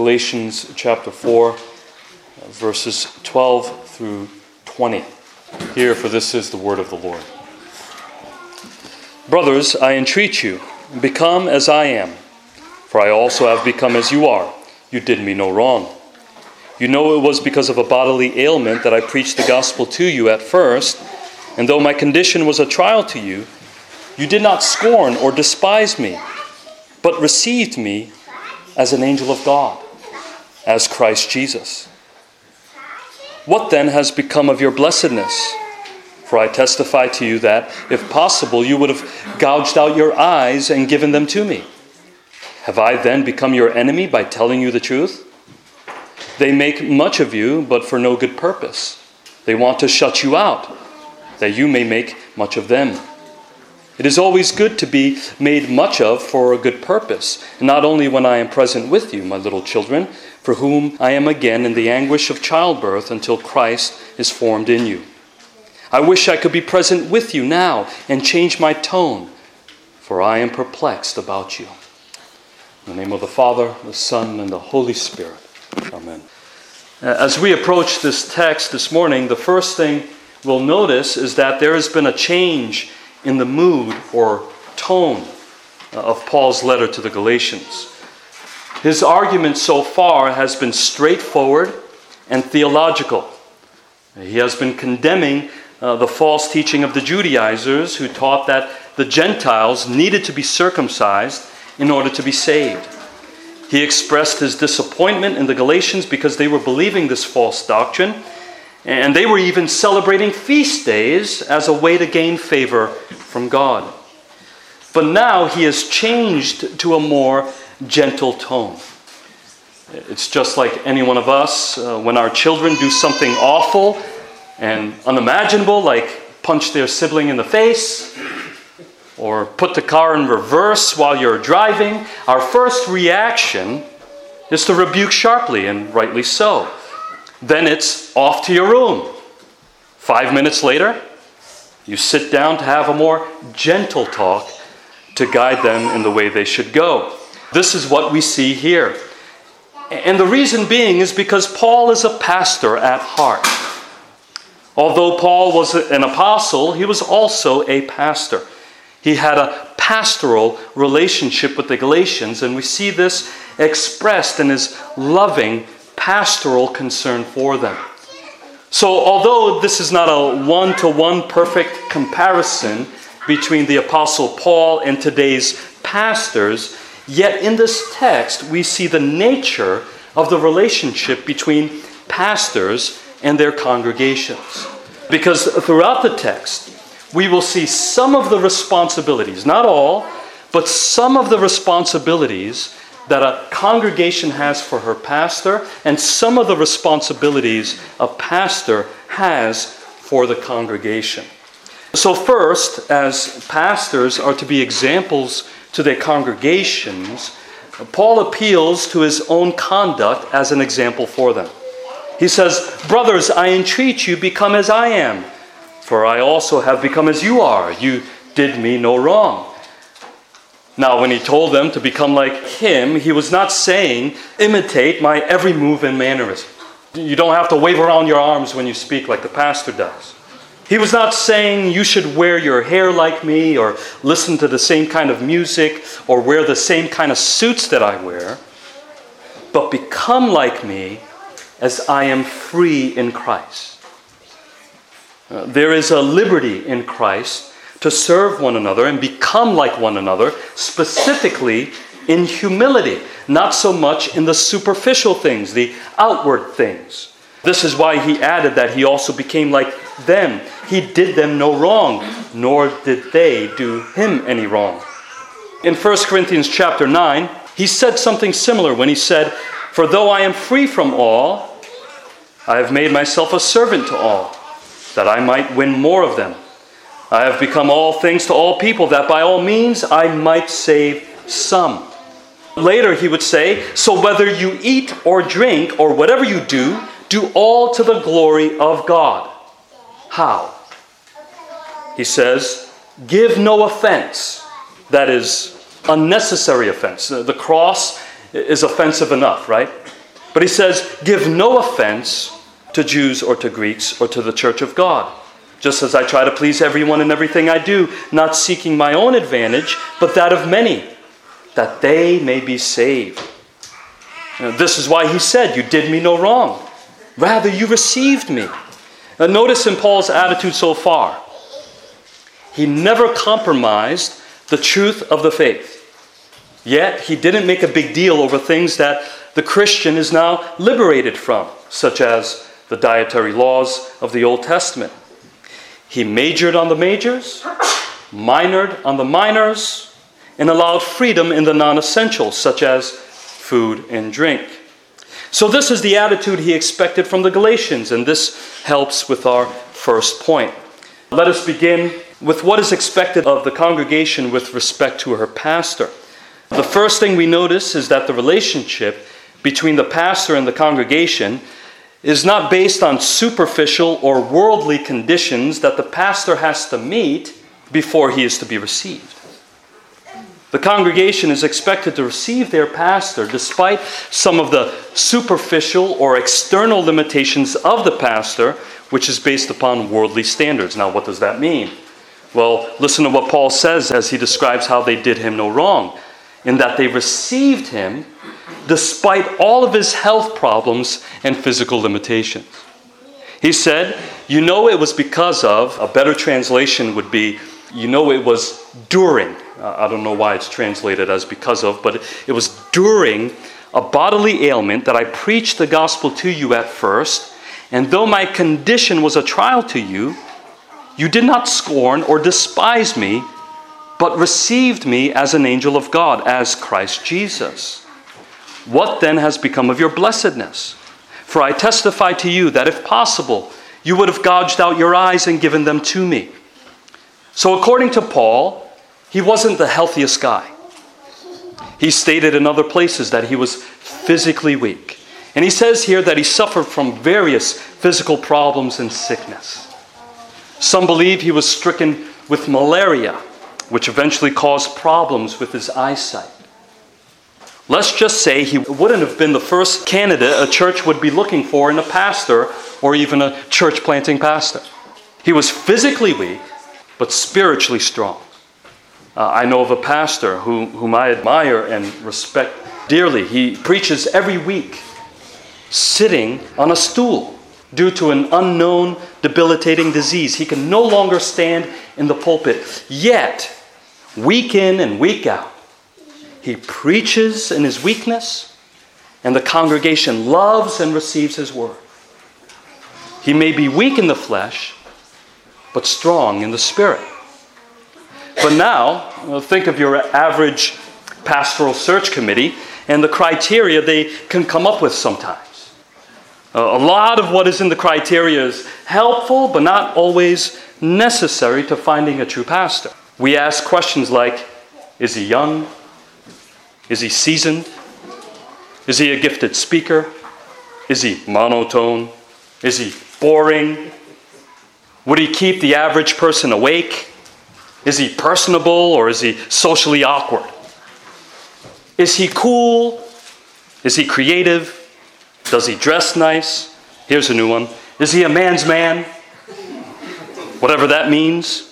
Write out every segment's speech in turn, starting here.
Galatians chapter 4, verses 12 through 20. Hear, for this is the word of the Lord. Brothers, I entreat you, become as I am, for I also have become as you are. You did me no wrong. You know it was because of a bodily ailment that I preached the gospel to you at first, and though my condition was a trial to you, you did not scorn or despise me, but received me as an angel of God, as Christ Jesus. What then has become of your blessedness? For I testify to you that, if possible, you would have gouged out your eyes and given them to me. Have I then become your enemy by telling you the truth? They make much of you, but for no good purpose. They want to shut you out, that you may make much of them. It is always good to be made much of for a good purpose, and not only when I am present with you, my little children, for whom I am again in the anguish of childbirth until Christ is formed in you. I wish I could be present with you now and change my tone, for I am perplexed about you. In the name of the Father, the Son, and the Holy Spirit. Amen. As we approach this text this morning, the first thing we'll notice is that there has been a change in the mood or tone of Paul's letter to the Galatians. His argument so far has been straightforward and theological. He has been condemning the false teaching of the Judaizers who taught that the Gentiles needed to be circumcised in order to be saved. He expressed his disappointment in the Galatians because they were believing this false doctrine, and they were even celebrating feast days as a way to gain favor from God. But now he has changed to a more gentle tone. It's just like any one of us when our children do something awful and unimaginable, like punch their sibling in the face or put the car in reverse while you're driving. Our first reaction is to rebuke sharply, and rightly so. Then it's off to your room. 5 minutes later, you sit down to have a more gentle talk to guide them in the way they should go. This is what we see here. And the reason being is because Paul is a pastor at heart. Although Paul was an apostle, he was also a pastor. He had a pastoral relationship with the Galatians, and we see this expressed in his loving pastoral concern for them. So although this is not a one-to-one perfect comparison between the Apostle Paul and today's pastors, yet in this text we see the nature of the relationship between pastors and their congregations. Because throughout the text, we will see some of the responsibilities, not all, but some of the responsibilities that a congregation has for her pastor, and some of the responsibilities a pastor has for the congregation. So first, as pastors are to be examples to their congregations, Paul appeals to his own conduct as an example for them. He says, "Brothers, I entreat you, become as I am, for I also have become as you are. You did me no wrong." Now, when he told them to become like him, he was not saying, imitate my every move and mannerism. You don't have to wave around your arms when you speak like the pastor does. He was not saying you should wear your hair like me or listen to the same kind of music or wear the same kind of suits that I wear, but become like me as I am free in Christ. There is a liberty in Christ to serve one another and become like one another, specifically in humility, not so much in the superficial things, the outward things. This is why he added that he also became like them. He did them no wrong, nor did they do him any wrong. In 1 Corinthians chapter 9, he said something similar when he said, "For though I am free from all, I have made myself a servant to all, that I might win more of them. I have become all things to all people, that by all means I might save some." Later he would say, "So whether you eat or drink or whatever you do all to the glory of God." How? He says, "Give no offense," that is, unnecessary offense. The cross is offensive enough, right? But he says, give no offense to Jews or to Greeks or to the church of God, just as I try to please everyone in everything I do, not seeking my own advantage, but that of many, that they may be saved. This is why he said, you did me no wrong. Rather, you received me. Now, notice in Paul's attitude so far, he never compromised the truth of the faith. Yet, he didn't make a big deal over things that the Christian is now liberated from, such as the dietary laws of the Old Testament. He majored on the majors, minored on the minors, and allowed freedom in the non-essentials, such as food and drink. So this is the attitude he expected from the Galatians, and this helps with our first point. Let us begin with what is expected of the congregation with respect to her pastor. The first thing we notice is that the relationship between the pastor and the congregation is not based on superficial or worldly conditions that the pastor has to meet before he is to be received. The congregation is expected to receive their pastor despite some of the superficial or external limitations of the pastor, which is based upon worldly standards. Now, what does that mean? Well, listen to what Paul says as he describes how they did him no wrong, in that they received him despite all of his health problems and physical limitations. He said, you know it was because of, a better translation would be, you know it was during. I don't know why it's translated as because of, but it was during a bodily ailment that I preached the gospel to you at first, and though my condition was a trial to you, you did not scorn or despise me, but received me as an angel of God, as Christ Jesus. What then has become of your blessedness? For I testify to you that if possible, you would have gouged out your eyes and given them to me. So according to Paul, he wasn't the healthiest guy. He stated in other places that he was physically weak. And he says here that he suffered from various physical problems and sickness. Some believe he was stricken with malaria, which eventually caused problems with his eyesight. Let's just say he wouldn't have been the first candidate a church would be looking for in a pastor or even a church planting pastor. He was physically weak, but spiritually strong. I know of a pastor whom I admire and respect dearly. He preaches every week sitting on a stool due to an unknown debilitating disease. He can no longer stand in the pulpit. Yet, week in and week out, he preaches in his weakness, and the congregation loves and receives his word. He may be weak in the flesh, but strong in the spirit. But now, think of your average pastoral search committee and the criteria they can come up with sometimes. A lot of what is in the criteria is helpful, but not always necessary to finding a true pastor. We ask questions like, is he young? Is he seasoned? Is he a gifted speaker? Is he monotone? Is he boring? Would he keep the average person awake? Is he personable or is he socially awkward? Is he cool? Is he creative? Does he dress nice? Here's a new one. Is he a man's man? Whatever that means.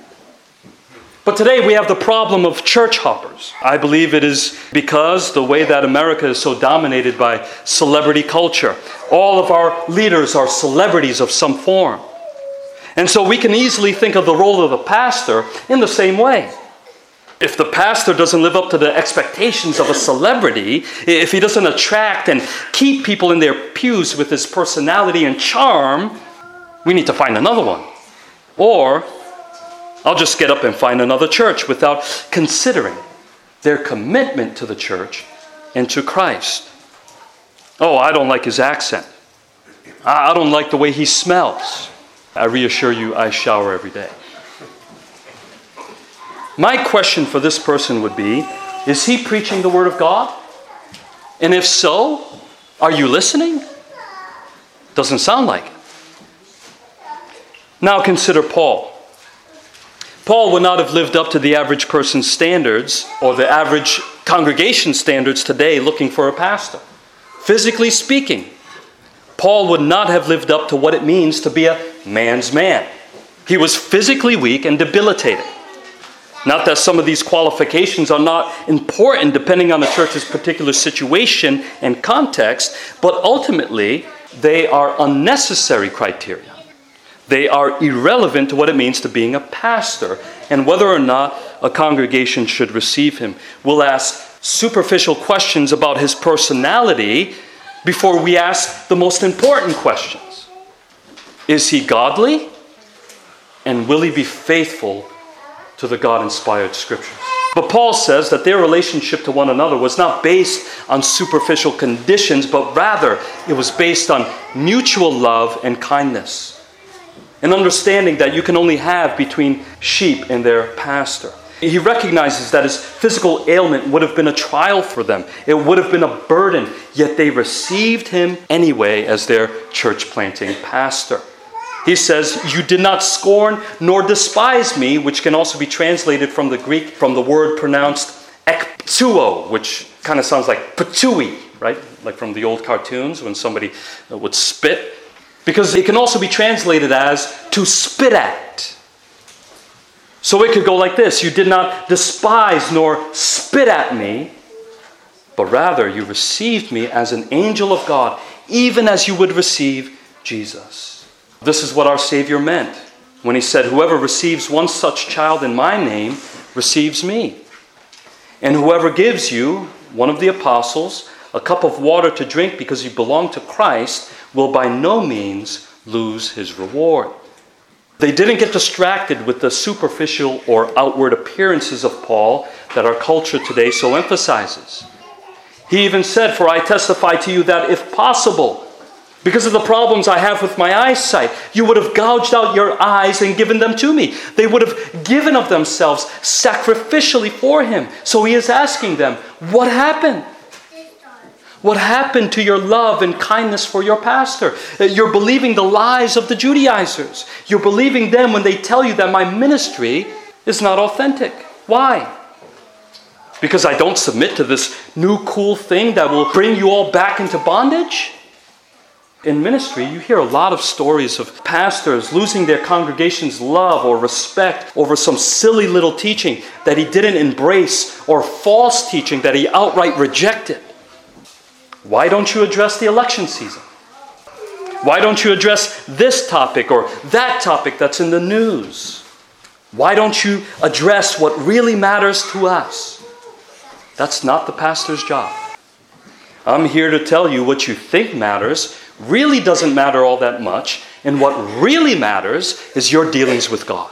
But today we have the problem of church hoppers. I believe it is because the way that America is so dominated by celebrity culture. All of our leaders are celebrities of some form. And so we can easily think of the role of the pastor in the same way. If the pastor doesn't live up to the expectations of a celebrity, if he doesn't attract and keep people in their pews with his personality and charm, we need to find another one. Or I'll just get up and find another church without considering their commitment to the church and to Christ. Oh, I don't like his accent. I don't like the way he smells. I reassure you, I shower every day. My question for this person would be, is he preaching the Word of God? And if so, are you listening? Doesn't sound like it. Now consider Paul. Paul would not have lived up to the average person's standards or the average congregation standards today looking for a pastor. Physically speaking, Paul would not have lived up to what it means to be a man's man. He was physically weak and debilitated. Not that some of these qualifications are not important depending on the church's particular situation and context, but ultimately they are unnecessary criteria. They are irrelevant to what it means to being a pastor and whether or not a congregation should receive him. We'll ask superficial questions about his personality before we ask the most important questions. Is he godly? And will he be faithful to the God-inspired Scriptures? But Paul says that their relationship to one another was not based on superficial conditions, but rather it was based on mutual love and kindness. An understanding that you can only have between sheep and their pastor. He recognizes that his physical ailment would have been a trial for them. It would have been a burden, yet they received him anyway as their church planting pastor. He says, "You did not scorn nor despise me," which can also be translated from the Greek, from the word pronounced ekptuo, which kind of sounds like patui, right? Like from the old cartoons when somebody would spit. Because it can also be translated as to spit at. So it could go like this: "You did not despise nor spit at me, but rather you received me as an angel of God, even as you would receive Jesus." This is what our Savior meant when he said, "Whoever receives one such child in my name receives me. And whoever gives you, one of the apostles, a cup of water to drink because you belong to Christ will by no means lose his reward." They didn't get distracted with the superficial or outward appearances of Paul that our culture today so emphasizes. He even said, "For I testify to you that if possible, because of the problems I have with my eyesight, you would have gouged out your eyes and given them to me." They would have given of themselves sacrificially for him. So he is asking them, what happened? What happened to your love and kindness for your pastor? You're believing the lies of the Judaizers. You're believing them when they tell you that my ministry is not authentic. Why? Because I don't submit to this new cool thing that will bring you all back into bondage? In ministry, you hear a lot of stories of pastors losing their congregation's love or respect over some silly little teaching that he didn't embrace or false teaching that he outright rejected. Why don't you address the election season? Why don't you address this topic or that topic that's in the news? Why don't you address what really matters to us? That's not the pastor's job. I'm here to tell you what you think matters really doesn't matter all that much, and what really matters is your dealings with God.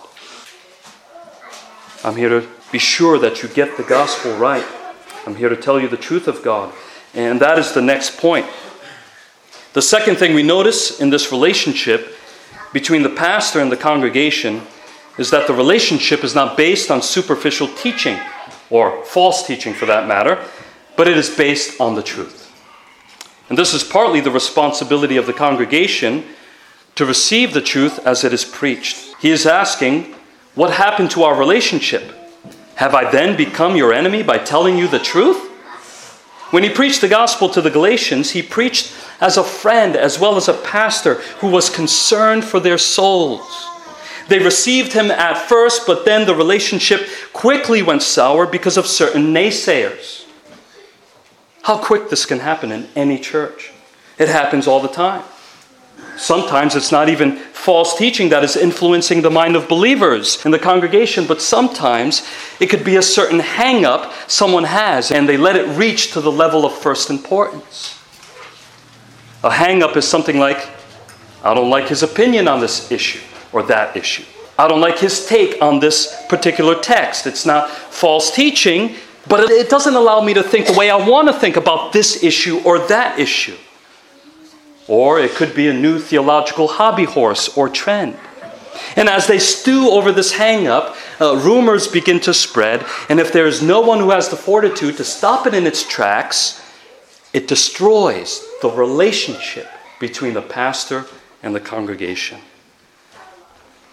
I'm here to be sure that you get the gospel right. I'm here to tell you the truth of God. And that is the next point. The second thing we notice in this relationship between the pastor and the congregation is that the relationship is not based on superficial teaching, or false teaching for that matter, but it is based on the truth. And this is partly the responsibility of the congregation to receive the truth as it is preached. He is asking, what happened to our relationship? Have I then become your enemy by telling you the truth? When he preached the gospel to the Galatians, he preached as a friend as well as a pastor who was concerned for their souls. They received him at first, but then the relationship quickly went sour because of certain naysayers. How quick this can happen in any church. It happens all the time. Sometimes it's not even false teaching that is influencing the mind of believers in the congregation, but sometimes it could be a certain hang-up someone has, and they let it reach to the level of first importance. A hang-up is something like, I don't like his opinion on this issue or that issue. I don't like his take on this particular text. It's not false teaching, but it doesn't allow me to think the way I want to think about this issue or that issue. Or it could be a new theological hobby horse or trend. And as they stew over this hang-up, rumors begin to spread, and if there is no one who has the fortitude to stop it in its tracks, it destroys the relationship between the pastor and the congregation.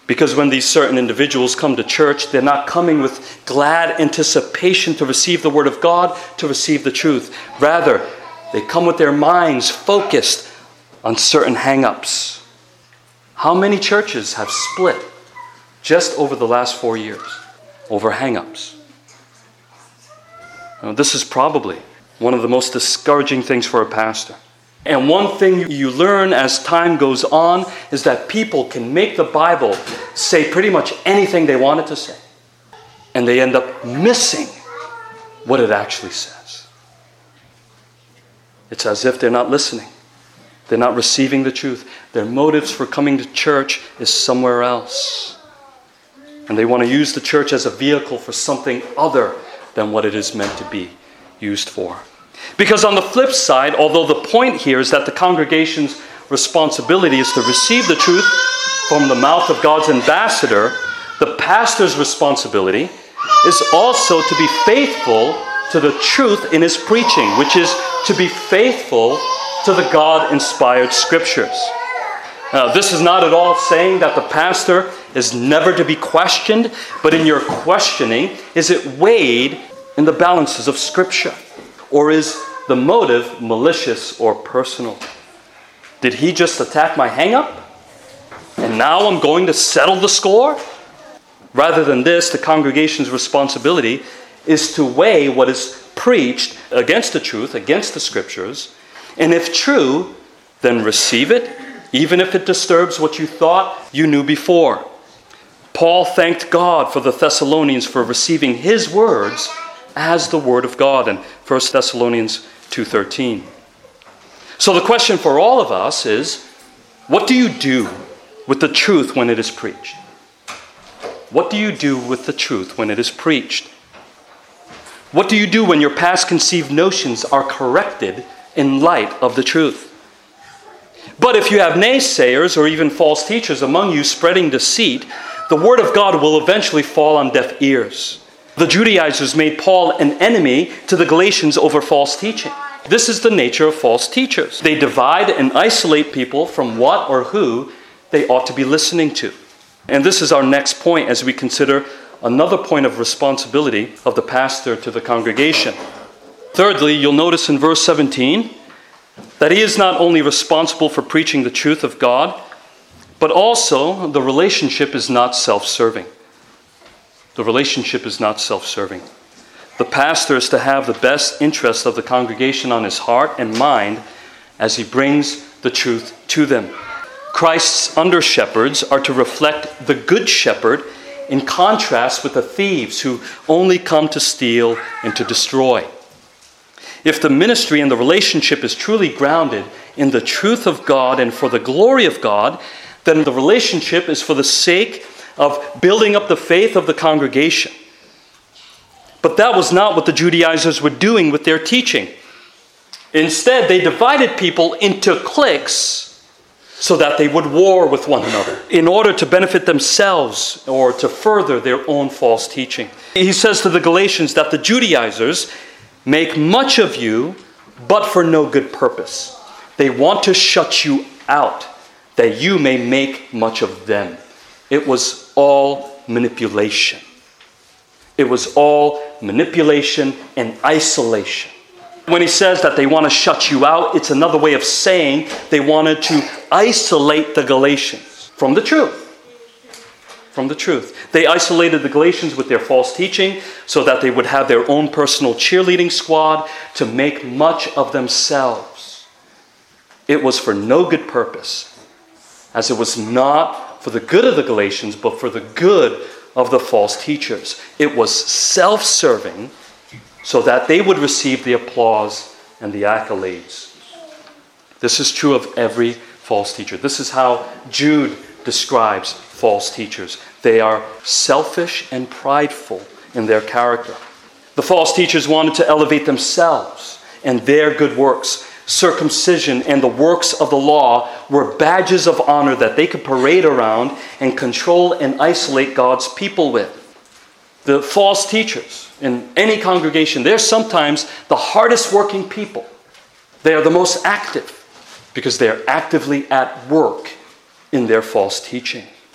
Because when these certain individuals come to church, they're not coming with glad anticipation to receive the Word of God, to receive the truth. Rather, they come with their minds focused on certain hang-ups. How many churches have split just over the last 4 years over hang-ups? Now, this is probably one of the most discouraging things for a pastor. And one thing you learn as time goes on is that people can make the Bible say pretty much anything they want it to say. And they end up missing what it actually says. It's as if they're not listening. They're not receiving the truth. Their motives for coming to church is somewhere else. And they want to use the church as a vehicle for something other than what it is meant to be used for. Because on the flip side, although the point here is that the congregation's responsibility is to receive the truth from the mouth of God's ambassador, the pastor's responsibility is also to be faithful to the truth in his preaching, which is to be faithful to the God-inspired scriptures. Now, this is not at all saying that the pastor is never to be questioned, but in your questioning, is it weighed in the balances of Scripture? Or is the motive malicious or personal? Did he just attack my hang-up? And now I'm going to settle the score? Rather than this, the congregation's responsibility is to weigh what is preached against the truth, against the Scriptures, and if true, then receive it, even if it disturbs what you thought you knew before. Paul thanked God for the Thessalonians for receiving his words as the Word of God in 1 Thessalonians 2:13. So the question for all of us is, what do you do with the truth when it is preached? What do you do with the truth when it is preached? What do you do when your past conceived notions are corrected in light of the truth? But if you have naysayers or even false teachers among you spreading deceit, the Word of God will eventually fall on deaf ears. The Judaizers made Paul an enemy to the Galatians over false teaching. This is the nature of false teachers. They divide and isolate people from what or who they ought to be listening to. And this is our next point as we consider another point of responsibility of the pastor to the congregation. Thirdly, you'll notice in verse 17 that he is not only responsible for preaching the truth of God, but also the relationship is not self-serving. The relationship is not self-serving. The pastor is to have the best interest of the congregation on his heart and mind as he brings the truth to them. Christ's under-shepherds are to reflect the good shepherd in contrast with the thieves who only come to steal and to destroy. If the ministry and the relationship is truly grounded in the truth of God and for the glory of God, then the relationship is for the sake of building up the faith of the congregation. But that was not what the Judaizers were doing with their teaching. Instead, they divided people into cliques so that they would war with one another in order to benefit themselves or to further their own false teaching. He says to the Galatians that the Judaizers make much of you, but for no good purpose. They want to shut you out, that you may make much of them. It was all manipulation. It was all manipulation and isolation. When he says that they want to shut you out, it's another way of saying they wanted to isolate the Galatians from the truth. From the truth. They isolated the Galatians with their false teaching so that they would have their own personal cheerleading squad to make much of themselves. It was for no good purpose, as it was not for the good of the Galatians, but for the good of the false teachers. It was self-serving so that they would receive the applause and the accolades. This is true of every false teacher. This is how Jude describes false teachers. They are selfish and prideful in their character. The false teachers wanted to elevate themselves and their good works. Circumcision and the works of the law were badges of honor that they could parade around and control and isolate God's people with. The false teachers in any congregation, they're sometimes the hardest working people. They are the most active because they are actively at work in their false teaching.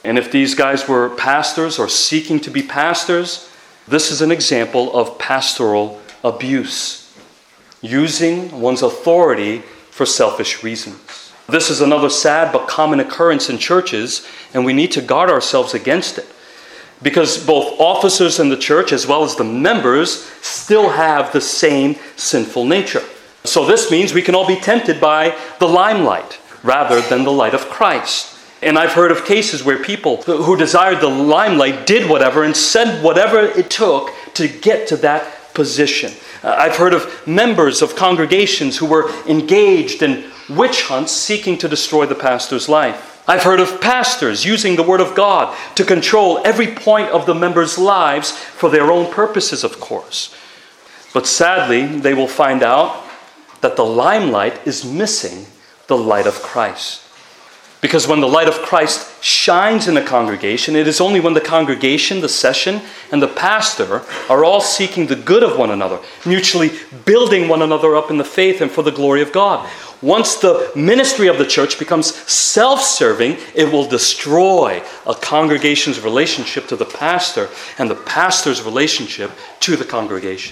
And if these guys were pastors or seeking to be pastors, this is an example of pastoral abuse, using one's authority for selfish reasons. This is another sad but common occurrence in churches, and we need to guard ourselves against it, because both officers in the church as well as the members still have the same sinful nature. So this means we can all be tempted by the limelight rather than the light of Christ. And I've heard of cases where people who desired the limelight did whatever and said whatever it took to get to that position. I've heard of members of congregations who were engaged in witch hunts seeking to destroy the pastor's life. I've heard of pastors using the Word of God to control every point of the members' lives for their own purposes, of course. But sadly, they will find out that the limelight is missing the light of Christ. Because when the light of Christ shines in a congregation, it is only when the congregation, the session, and the pastor are all seeking the good of one another, mutually building one another up in the faith and for the glory of God. Once the ministry of the church becomes self-serving, it will destroy a congregation's relationship to the pastor and the pastor's relationship to the congregation.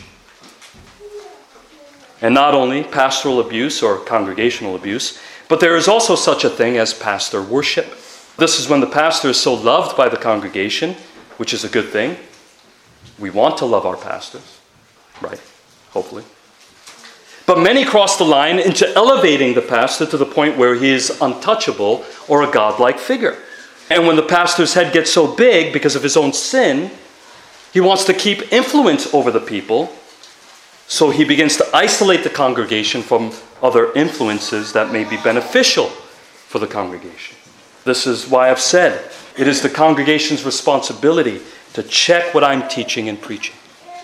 And not only pastoral abuse or congregational abuse, but there is also such a thing as pastor worship. This is when the pastor is so loved by the congregation, which is a good thing. We want to love our pastors, right? Hopefully. But many cross the line into elevating the pastor to the point where he is untouchable or a godlike figure. And when the pastor's head gets so big because of his own sin, he wants to keep influence over the people. So he begins to isolate the congregation from other influences that may be beneficial for the congregation. This is why I've said it is the congregation's responsibility to check what I'm teaching and preaching.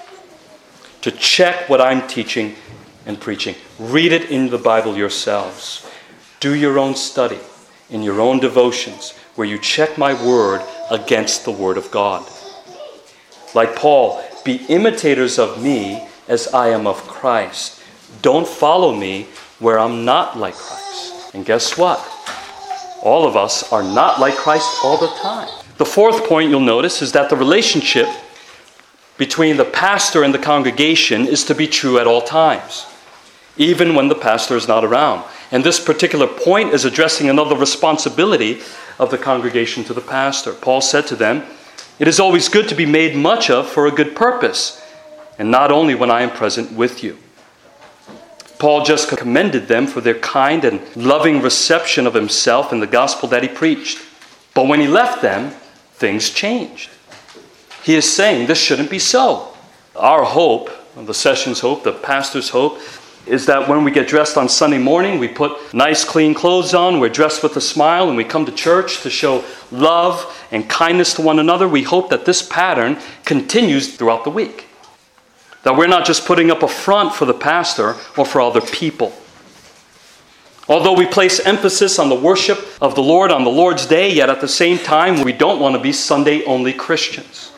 To check what I'm teaching and preaching. Read it in the Bible yourselves. Do your own study in your own devotions where you check my word against the word of God. Like Paul, be imitators of me as I am of Christ. Don't follow me where I'm not like Christ. And guess what? All of us are not like Christ all the time. The fourth point you'll notice is that the relationship between the pastor and the congregation is to be true at all times, even when the pastor is not around. And this particular point is addressing another responsibility of the congregation to the pastor. Paul said to them, "It is always good to be made much of for a good purpose, and not only when I am present with you." Paul just commended them for their kind and loving reception of himself and the gospel that he preached. But when he left them, things changed. He is saying this shouldn't be so. Our hope, the session's hope, the pastor's hope, is that when we get dressed on Sunday morning, we put nice clean clothes on, we're dressed with a smile, and we come to church to show love and kindness to one another. We hope that this pattern continues throughout the week. That we're not just putting up a front for the pastor or for other people. Although we place emphasis on the worship of the Lord on the Lord's Day, yet at the same time, we don't want to be Sunday-only Christians.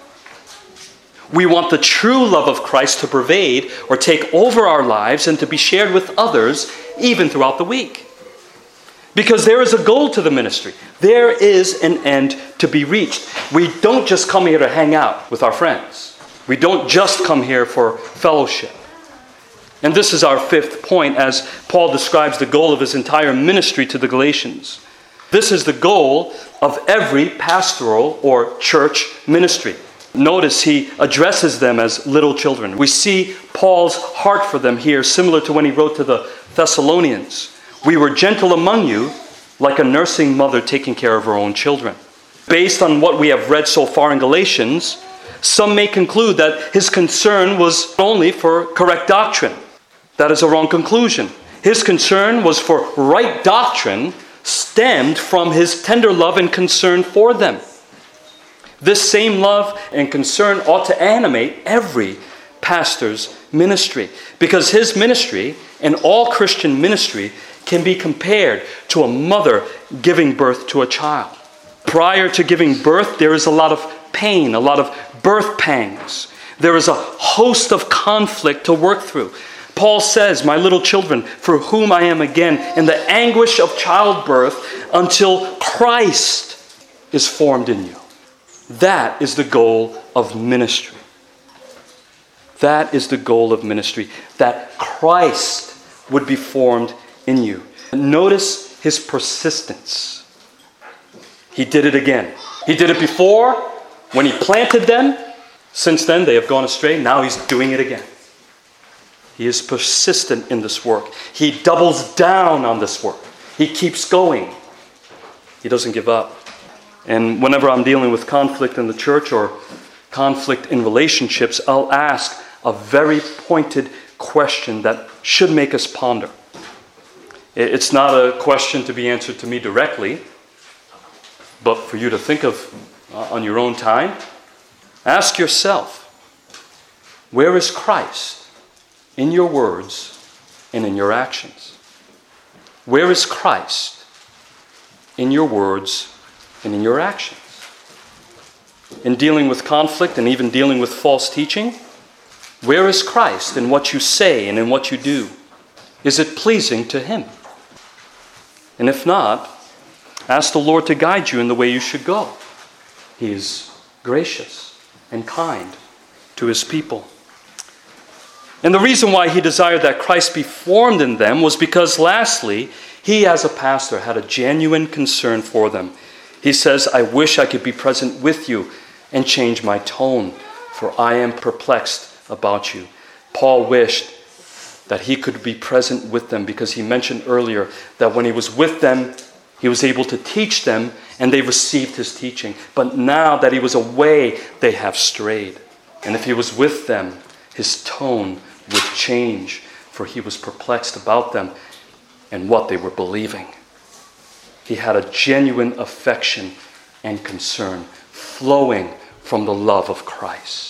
We want the true love of Christ to pervade or take over our lives and to be shared with others even throughout the week. Because there is a goal to the ministry. There is an end to be reached. We don't just come here to hang out with our friends. We don't just come here for fellowship. And this is our fifth point as Paul describes the goal of his entire ministry to the Galatians. This is the goal of every pastoral or church ministry. Notice he addresses them as little children. We see Paul's heart for them here, similar to when he wrote to the Thessalonians. We were gentle among you, like a nursing mother taking care of her own children. Based on what we have read so far in Galatians, some may conclude that his concern was only for correct doctrine. That is a wrong conclusion. His concern was for right doctrine stemmed from his tender love and concern for them. This same love and concern ought to animate every pastor's ministry, because his ministry and all Christian ministry can be compared to a mother giving birth to a child. Prior to giving birth, there is a lot of pain, a lot of birth pangs. There is a host of conflict to work through. Paul says, "My little children, for whom I am again in the anguish of childbirth until Christ is formed in you. That is the goal of ministry. That is the goal of ministry, that Christ would be formed in you. Notice his persistence. He did it again. He did it before when he planted them. Since then, they have gone astray. Now he's doing it again. He is persistent in this work. He doubles down on this work. He keeps going. He doesn't give up. And whenever I'm dealing with conflict in the church or conflict in relationships, I'll ask a very pointed question that should make us ponder. It's not a question to be answered to me directly, but for you to think of on your own time. Ask yourself, where is Christ in your words and in your actions? Where is Christ in your words and in your actions? In dealing with conflict and even dealing with false teaching, where is Christ in what you say and in what you do? Is it pleasing to him? And if not, ask the Lord to guide you in the way you should go. He is gracious and kind to his people. And the reason why he desired that Christ be formed in them was because, lastly, he as a pastor had a genuine concern for them. He says, I wish I could be present with you and change my tone, for I am perplexed about you. Paul wished that he could be present with them because he mentioned earlier that when he was with them, he was able to teach them and they received his teaching. But now that he was away, they have strayed. And if he was with them, his tone would change, for he was perplexed about them and what they were believing. He had a genuine affection and concern flowing from the love of Christ.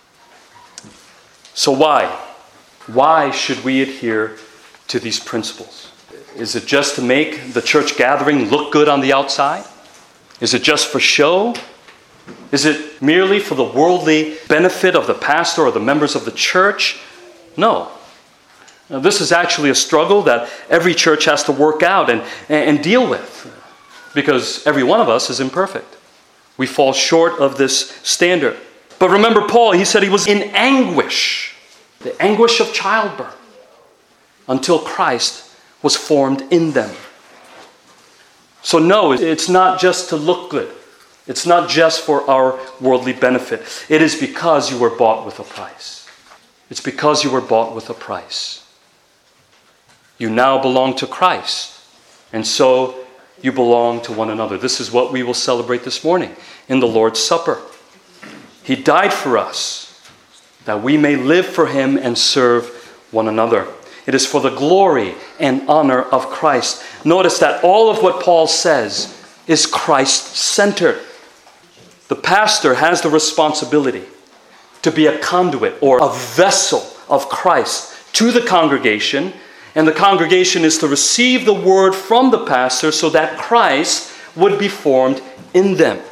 So why? Why should we adhere to these principles? Is it just to make the church gathering look good on the outside? Is it just for show? Is it merely for the worldly benefit of the pastor or the members of the church? No. Now, this is actually a struggle that every church has to work out and deal with, because every one of us is imperfect. We fall short of this standard. But remember Paul, he said he was in anguish, the anguish of childbirth, until Christ was formed in them. So no, it's not just to look good. It's not just for our worldly benefit. It is because you were bought with a price. It's because you were bought with a price. You now belong to Christ, and so you belong to one another. This is what we will celebrate this morning in the Lord's Supper. He died for us, that we may live for him and serve one another. It is for the glory and honor of Christ. Notice that all of what Paul says is Christ-centered. The pastor has the responsibility to be a conduit or a vessel of Christ to the congregation, and the congregation is to receive the word from the pastor so that Christ would be formed in them.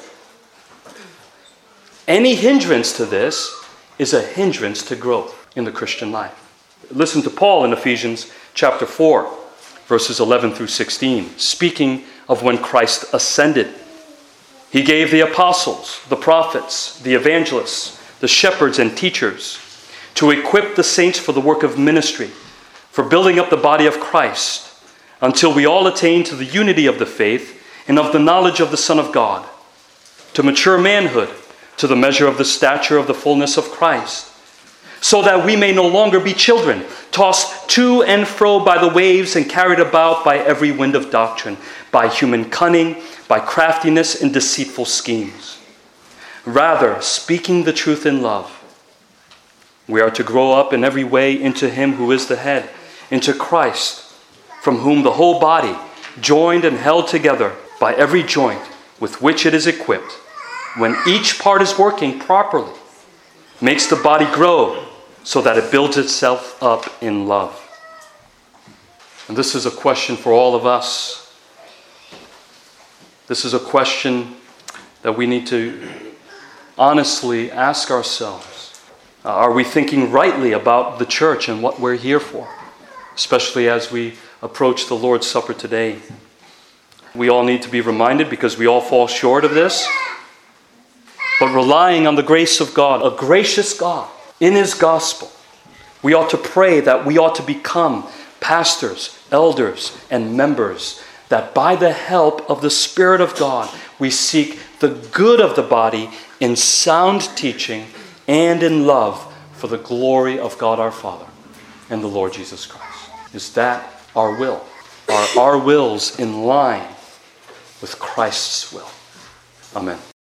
Any hindrance to this is a hindrance to growth in the Christian life. Listen to Paul in Ephesians chapter 4, verses 11 through 16, speaking of when Christ ascended. He gave the apostles, the prophets, the evangelists, the shepherds and teachers to equip the saints for the work of ministry, for building up the body of Christ, until we all attain to the unity of the faith and of the knowledge of the Son of God, to mature manhood, to the measure of the stature of the fullness of Christ, so that we may no longer be children, tossed to and fro by the waves and carried about by every wind of doctrine, by human cunning, by craftiness and deceitful schemes. Rather, speaking the truth in love, we are to grow up in every way into him who is the head, into Christ, from whom the whole body, joined and held together by every joint with which it is equipped, when each part is working properly, makes the body grow so that it builds itself up in love. And this is a question for all of us. This is a question that we need to honestly ask ourselves. Are we thinking rightly about the church and what we're here for, especially as we approach the Lord's Supper today? We all need to be reminded because we all fall short of this. But relying on the grace of God, a gracious God, in His gospel, we ought to pray that we ought to become pastors, elders, and members, that by the help of the Spirit of God, we seek the good of the body in sound teaching and in love for the glory of God our Father and the Lord Jesus Christ. Is that our will? Are our wills in line with Christ's will? Amen.